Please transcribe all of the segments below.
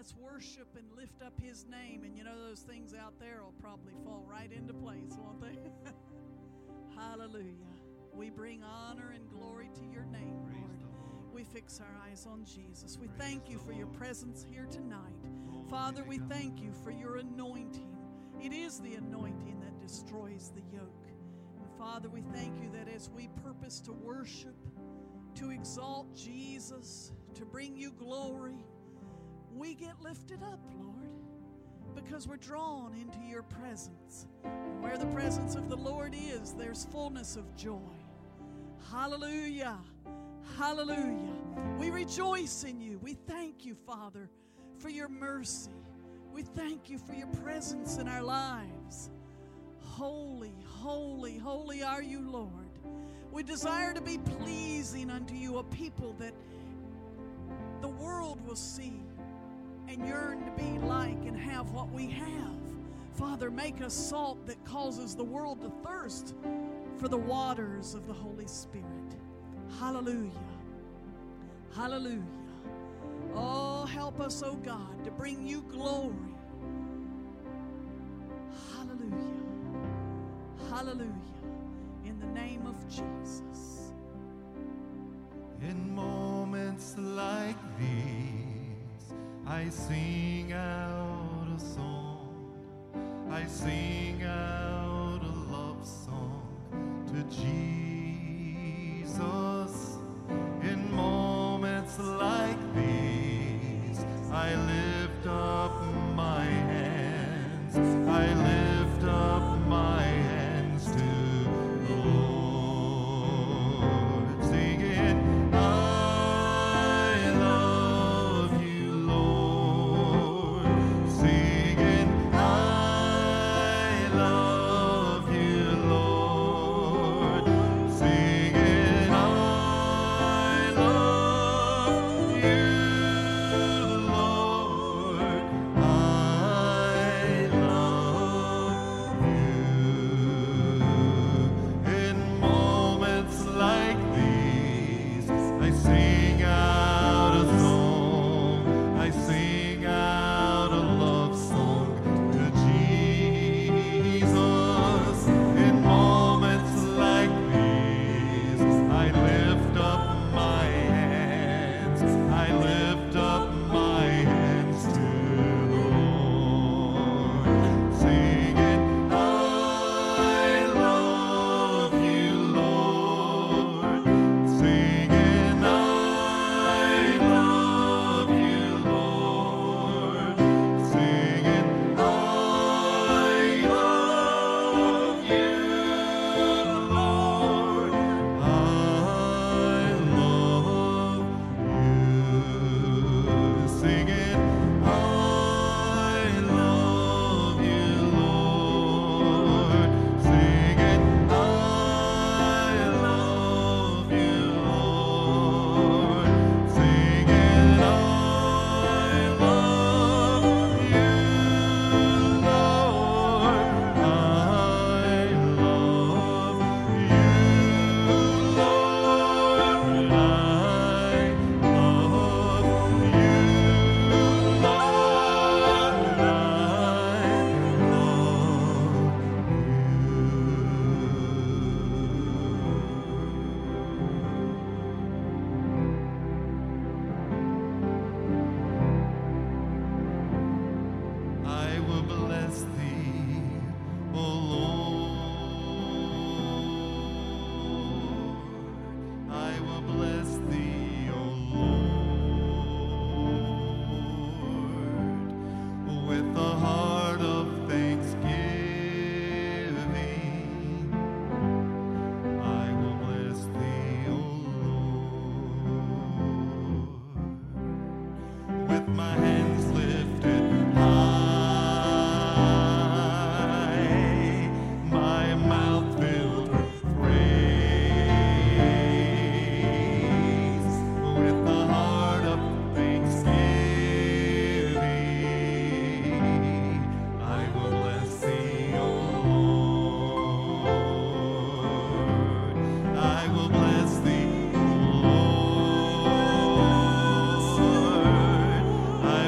Let's worship and lift up His name. And you know, those things out there will probably fall right into place, won't they? Hallelujah. We bring honor and glory to your name, Lord. We fix our eyes on Jesus. We thank you for your presence here tonight. Father, we thank you for your anointing. It is the anointing that destroys the yoke. And Father, we thank you that as we purpose to worship, to exalt Jesus, to bring you glory, we get lifted up, Lord, because we're drawn into your presence. And where the presence of the Lord is, there's fullness of joy. Hallelujah. Hallelujah. We rejoice in you. We thank you, Father, for your mercy. We thank you for your presence in our lives. Holy, holy, holy are you, Lord. We desire to be pleasing unto you, a people that the world will see and yearn to be like and have what we have. Father, make us salt that causes the world to thirst for the waters of the Holy Spirit. Hallelujah. Hallelujah. Oh, help us, oh God, to bring you glory. Hallelujah. Hallelujah. In the name of Jesus. In moments like these, I sing out a song. I sing out a love song to Jesus. In moments like these, I lift up my hands. I lift up my hands to the Lord, singing, I love you, Lord. Singing, I love you, Lord. Singing, I love you, Lord. I love you. In moments like these, I sing out a song. I sing out a love song to Jesus. In moments like these, I lift up my hands. I lift up my hands to the Lord, singing, I love you, Lord. Singing, I love you, Lord. Singing, I love you, Lord. I love you. Singing, I love you, Lord. Singing, I love you, Lord. Singing, I love you, Lord. I will bless thee, O Lord. I will bless thee, O Lord, with a heart of thanksgiving. I will bless thee, O Lord, with my hands lifted high, my mouth filled with praise, with a heart of thanksgiving. I will bless thee, O Lord. I will bless thee, O Lord. I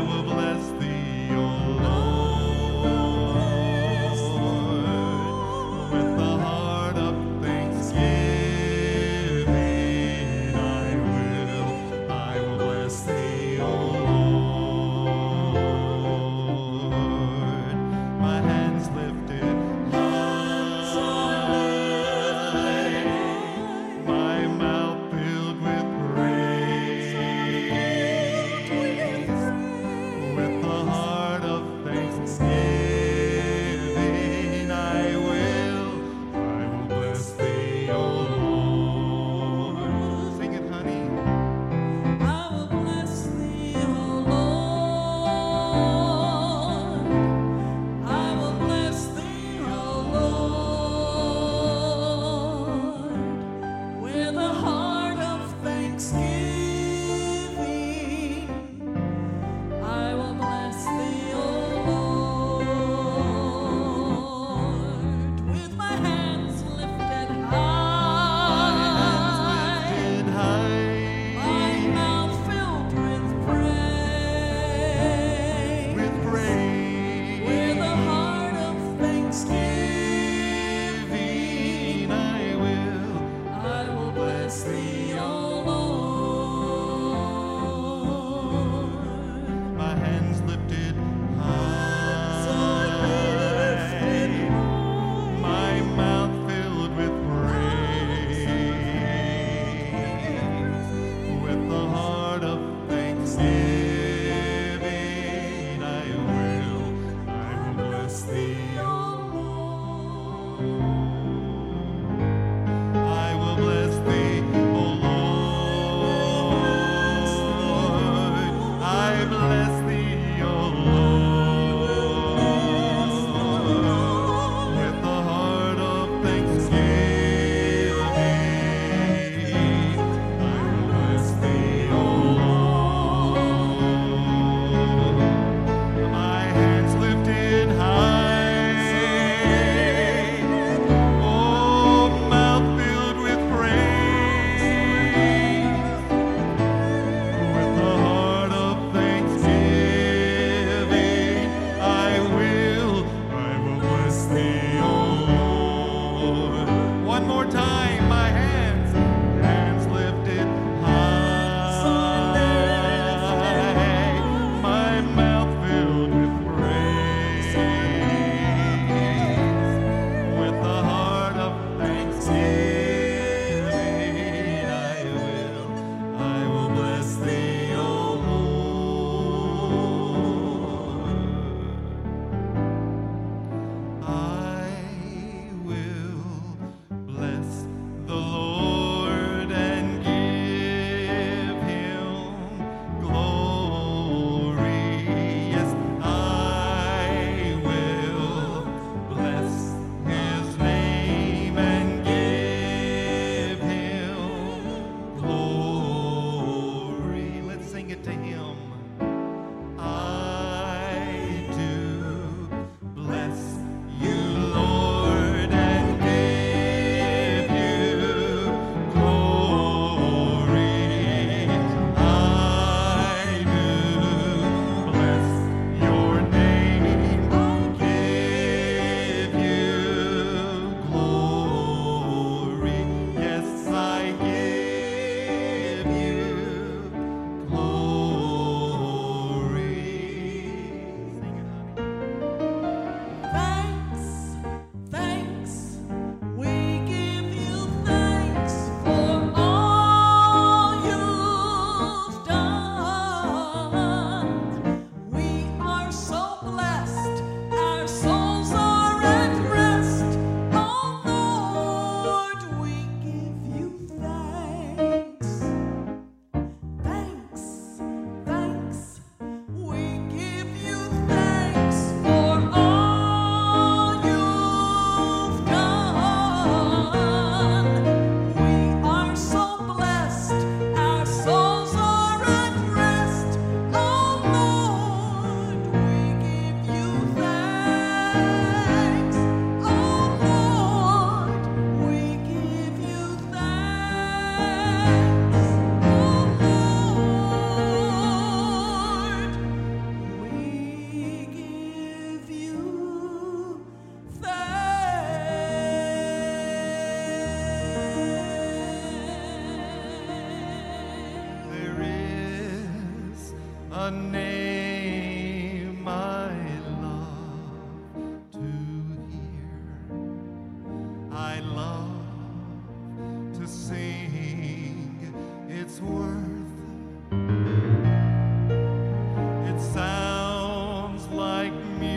It sounds like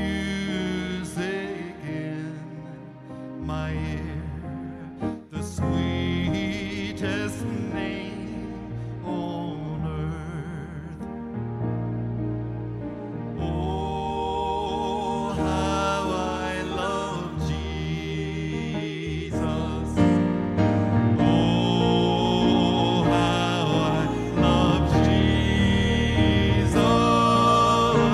music in my ear, the sweetest name on earth. Oh, how I love Jesus. Oh, how I love Jesus.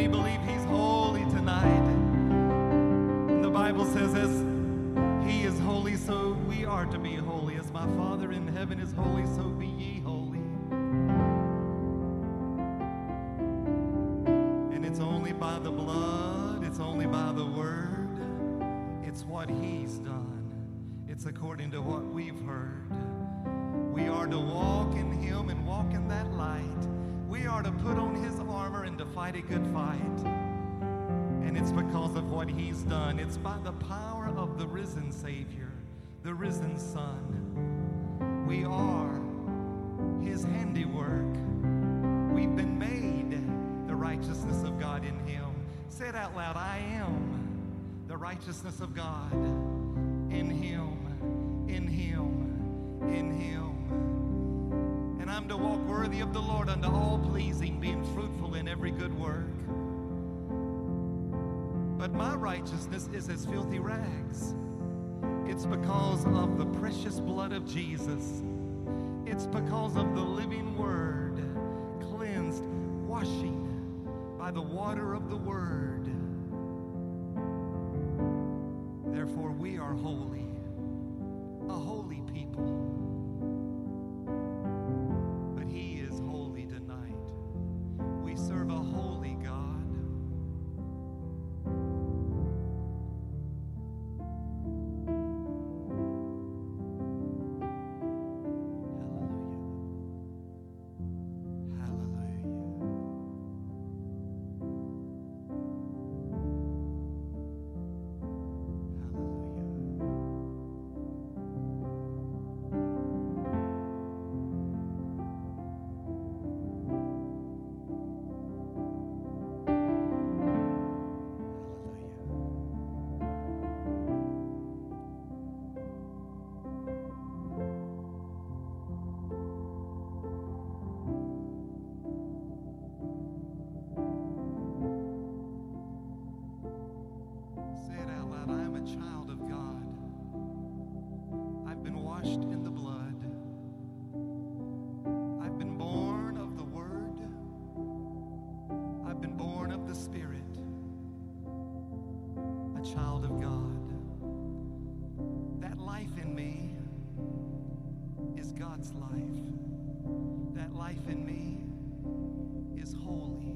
we believe he's holy tonight. And the Bible says as he is holy, so we are to be holy. As my Father in heaven is holy, so be ye holy. And it's only by the blood, it's only by the word, it's what he's done. It's according to what we've heard. We are to walk in him and walk in that light. We are to put on his armor and to fight a good fight. And it's because of what he's done. It's by the power of the risen Savior, the risen Son. We are his handiwork. We've been made the righteousness of God in him. Say it out loud. I am the righteousness of God in him, in him, in him. And I'm to walk worthy of the Lord unto all pleasing, being fruitful in every good work. But my righteousness is as filthy rags. It's because of the precious blood of Jesus. It's because of the living word, cleansed, washing by the water of the word. Therefore we are holy, a holy people. But he is holy tonight. We serve a holy God. In the blood. I've been born of the word. I've been born of the Spirit. A child of God. That life in me is God's life. That life in me is holy.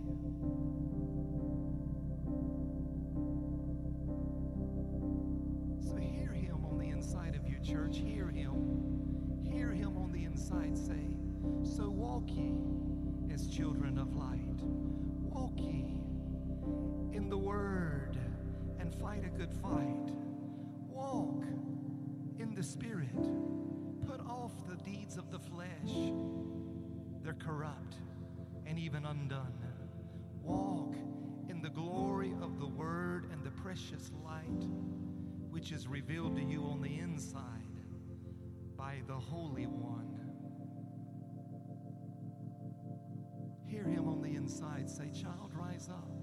So hear him on the inside of you, church. Hear him. Hear him on the inside say, so walk ye as children of light. Walk ye in the word and fight a good fight. Walk in the Spirit. Put off the deeds of the flesh. They're corrupt and even undone. Walk in the glory of the word and the precious light which is revealed to you on the inside by the Holy One. Hear him on the inside say, child, rise up.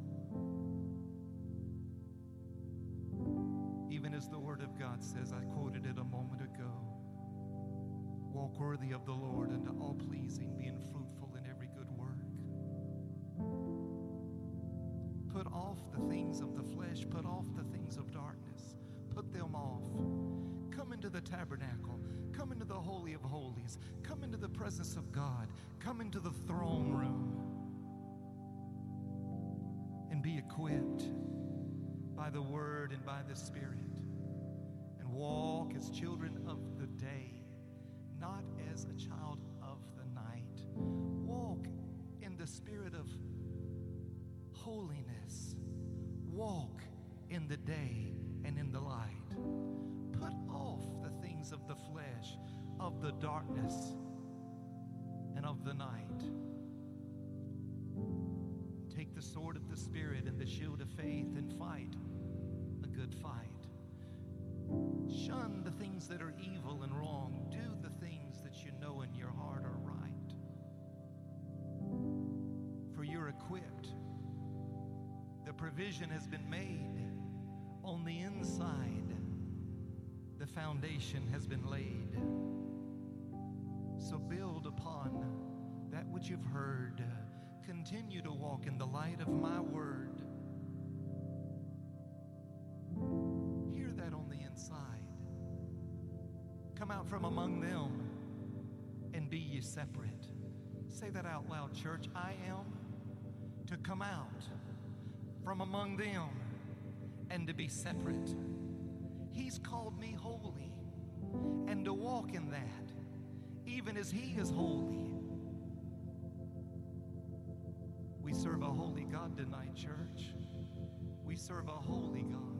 Even as the word of God says, I quoted it a moment ago, walk worthy of the Lord unto all pleasing, being fruitful in every good work. Put off the things of the flesh, put off the things of darkness, put them off. Come into the tabernacle, come into the Holy of Holies, come into the presence of God, come into the throne room and be equipped by the Word and by the Spirit and walk as children of the day, not as a child of the night. Walk in the spirit of holiness. Walk in the day and in the light. Put off the things of the flesh, of the darkness, and of the night. Take the sword of the Spirit and the shield of faith and fight a good fight. Shun the things that are evil and wrong. Do the things that you know in your heart are right. For you're equipped. The provision has been made on the inside. The foundation has been laid. So build upon that which you've heard. continue to walk in the light of my word. Hear that on the inside. Come out from among them and be ye separate. Say that out loud, church. I am to come out from among them and to be separate. He's called me holy, and to walk in that, even as he is holy. We serve a holy God tonight, church. We serve a holy God.